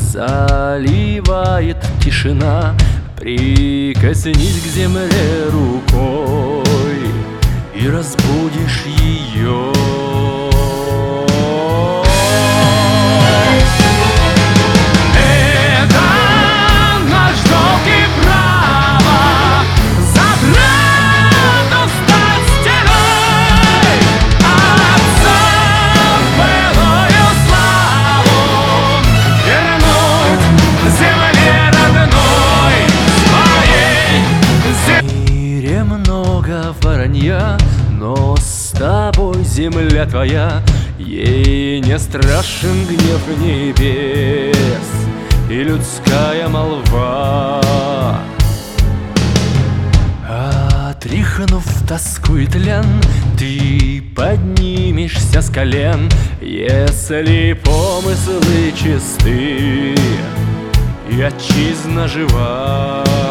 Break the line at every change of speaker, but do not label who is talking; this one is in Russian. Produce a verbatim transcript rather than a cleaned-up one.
заливает тишина. Прикоснись к земле рукой и разбудишь ее. Воронья, но с тобой земля твоя, ей не страшен гнев небес и людская молва. Отряхнув тоску и тлен, ты поднимешься с колен, если помыслы чисты и отчизна жива.